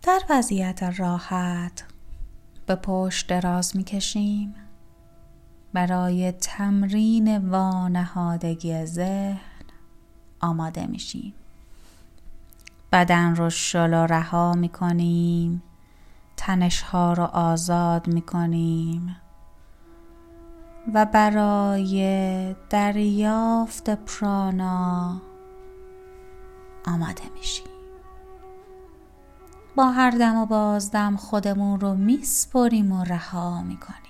در وضعیت راحت به پشت دراز میکشیم. برای تمرین وانهادگی ذهن آماده میشیم. بدن رو شل و رها میکنیم. تنش‌ها رو آزاد میکنیم و برای دریافت پرانا آماده میشیم. با هر دم و بازدم خودمون رو میسپریم و رها میکنیم.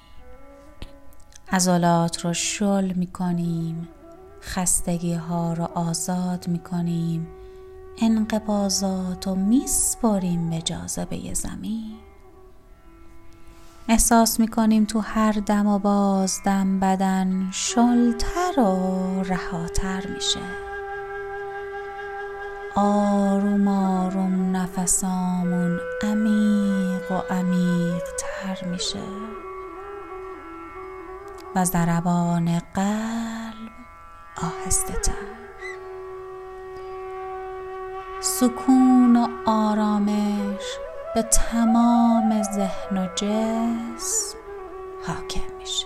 عضلات رو شل میکنیم. خستگی ها رو آزاد میکنیم. انقباضات رو میسپریم به جاذبه زمین. احساس میکنیم تو هر دم و بازدم بدن شلتر و رهاتر میشه. آروم آروم نفسامون عمیق و عمیق تر میشه و ضربان قلب آهسته تر. سکون و آرامش به تمام ذهن و جسم حاکم میشه.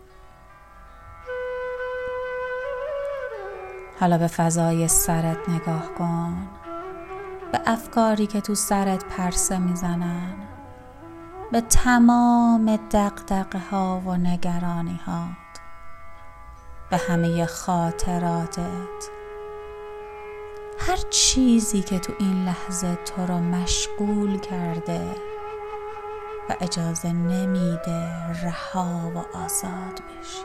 حالا به فضای سرت نگاه کن. به افکاری که تو سرت پرسه میزنن. به تمام دغدغه ها و نگرانی هات. به همه خاطراتت. هر چیزی که تو این لحظه تو رو مشغول کرده و اجازه نمیده رها و آزاد بشی.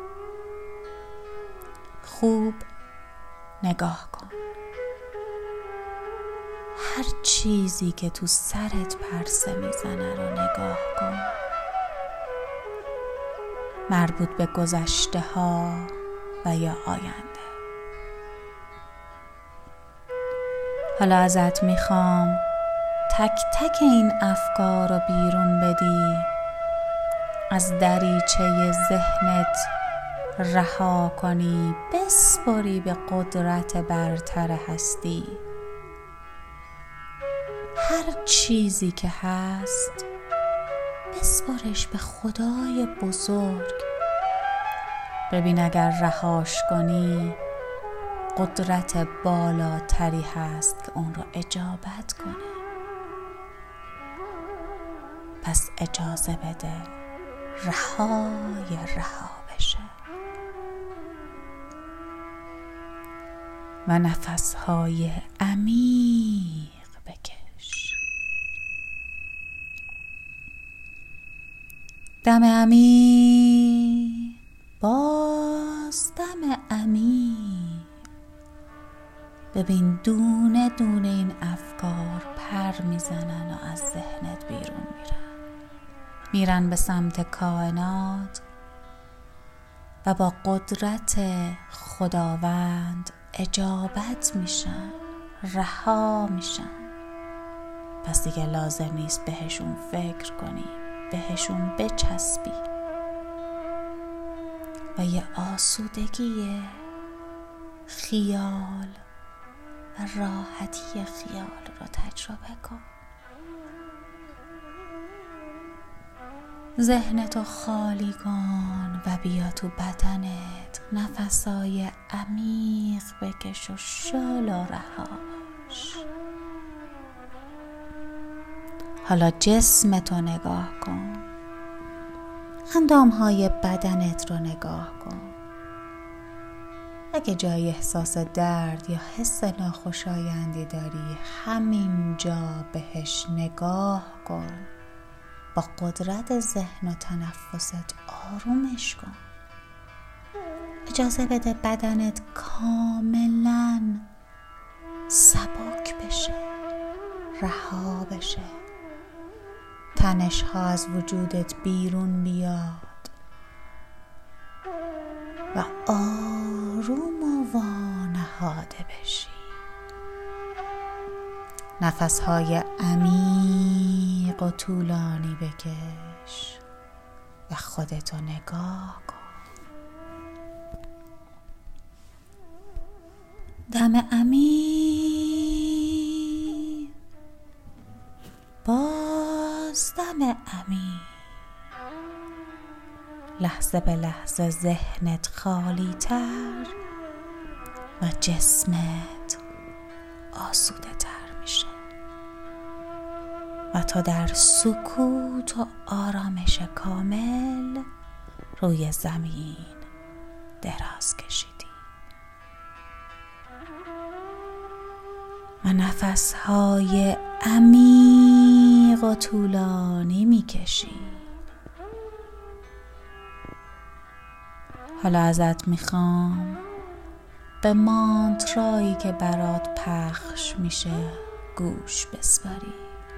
خوب نگاه کن. هر چیزی که تو سرت پرسه میزنه رو نگاه کن. مربوط به گذشته ها و یا آینده. حالا ازت میخوام تک تک این افکار رو بیرون بدی. از دریچه ذهنت رها کنی. بسپری به قدرت برتر هستی. هر چیزی که هست بسپرش به خدای بزرگ. ببین اگر رهاش کنی قدرت بالاتری هست که اون رو اجابت کنه. پس اجازه بده رها بشه و نفسهای عمیق بکش. دم عمیق، باز دم عمیق. ببین دونه دونه این افکار پر میزنن و از ذهنت بیرون میرن به سمت کائنات و با قدرت خداوند اجابت میشن، رها میشن. پس دیگه لازم نیست بهشون فکر کنی، بهشون بچسبی و یه آسودگی خیال و راحتی خیال رو تجربه کن. ذهنتو خالی کن و بیا تو بدنت. نفسای عمیق بکش و شل و رهاش. حالا جسمتو نگاه کن. اندامهای بدنت رو نگاه کن. اگه جای احساس درد یا حس ناخوشایندی داری همینجا بهش نگاه کن. با قدرت ذهن و تنفست آرومش کن. اجازه بده بدنت کاملا سبک بشه، رها بشه. تنش ها از وجودت بیرون بیاد و آروم و وانهاده بشی. نفسهای عمیق و طولانی بکش و خودتو نگاه کن. دم عمیق، باز از دم عمیق، لحظه به لحظه ذهنت خالی تر و جسمت آسوده تر میشه و تا در سکوت و آرامش کامل روی زمین دراز کشیدی و نفسهای عمیق و طولانی میکشی. حالا ازت میخوام به مانترایی که برات پخش میشه گوش بسپاری.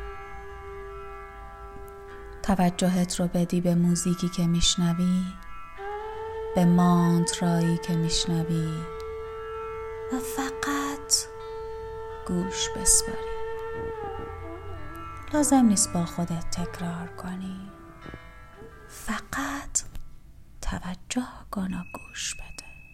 توجهت رو بدی به موزیکی که میشنوی، به مانترایی که میشنوی و فقط گوش بسپاری. لازم نیست با خودت تکرار کنی، فقط توجه کن و گوش بده.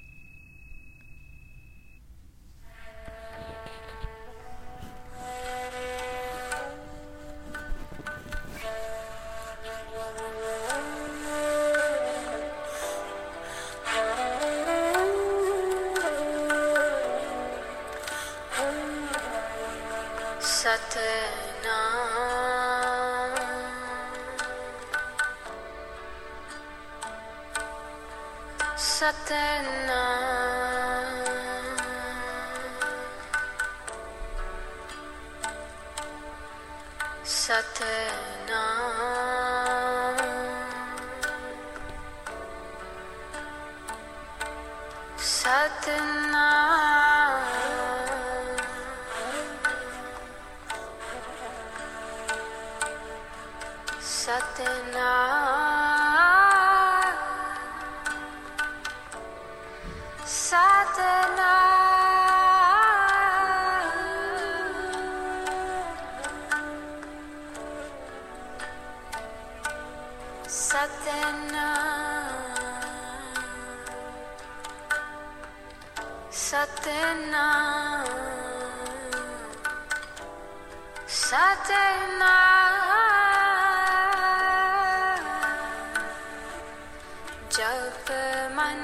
जब मन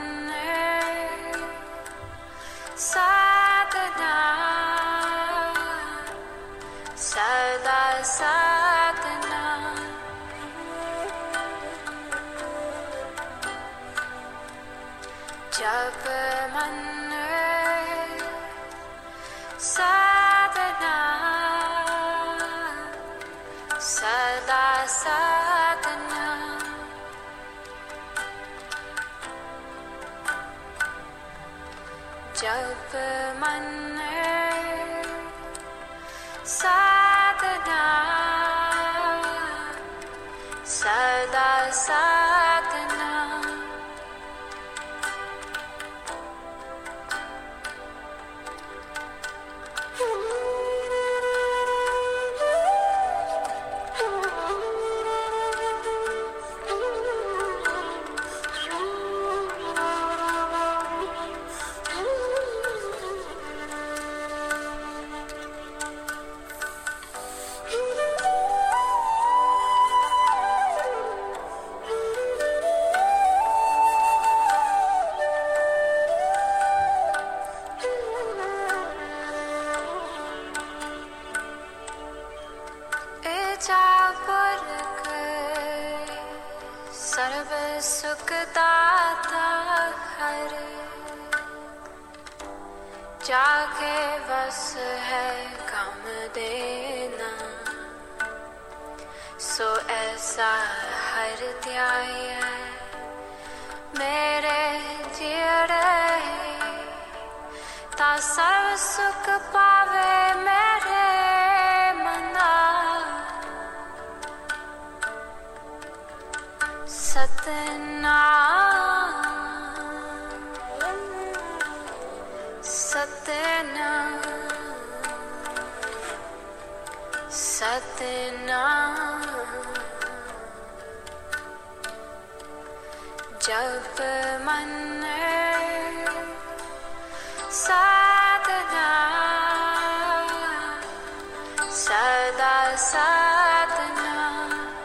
साधना सदा साधना जब मन साधना सदा साधना जब मन साधना सदा साधना सर्व सुख दाता हर जाके बस है गम देना सो ऐसा हर ध्याय मेरे जियरे ता सर्व सुख पावे मेरे मना सतनाम सतनाम सतनाम जब मन साधना सदा साधना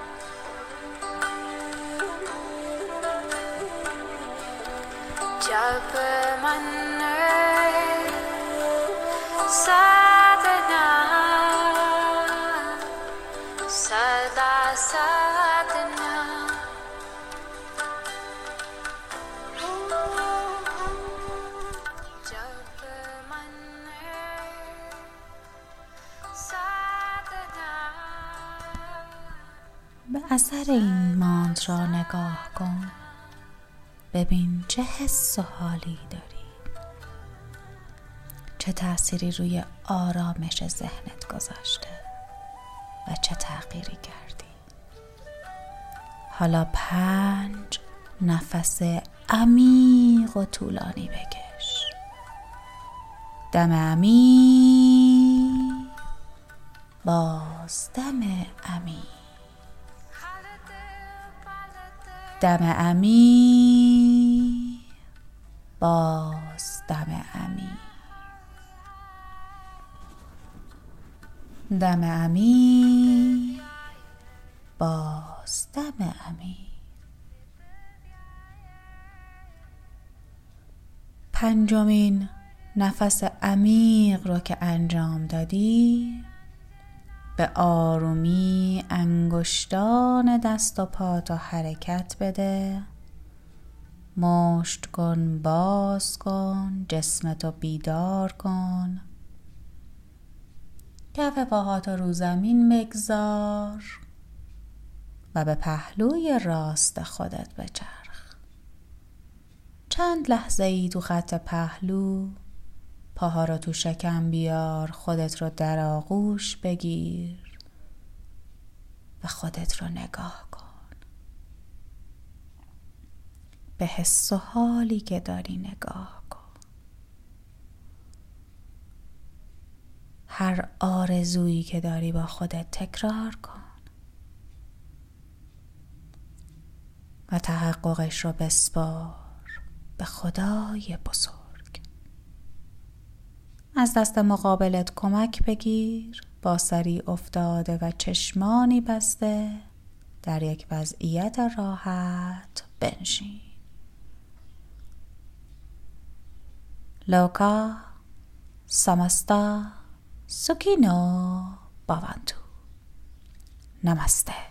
sadhana. Jab man sadhana. به اثر این مانترا نگاه کن. ببین چه حس و حالی داری، چه تأثیری روی آرامش ذهنت گذاشته و چه تغییری کردی. حالا 5 نفس عمیق و طولانی بکش. دم عمیق، باز دم عمیق، دم عمیق، باز دم عمیق، دم عمیق، باز دم عمیق. 5مین نفس عمیق رو که انجام دادی، به آرومی انگشتان دست و پاتو حرکت بده. مشت کن، باز کن، جسمتو بیدار کن. کف پاهاتو رو زمین بگذار و به پهلوی راست خودت بچرخ. چند لحظه ای تو خط پهلو پاها رو تو شکم بیار، خودت رو در آغوش بگیر و خودت رو نگاه کن. به حس و حالی که داری نگاه کن. هر آرزویی که داری با خودت تکرار کن و تحققش رو بسپار به خدای بزرگ. از دست مقابلت کمک بگیر. با سری افتاده و چشمانی بسته در یک وضعیت راحت بنشین. لوکا ساماستا سوکینو باوانتو. نمسته.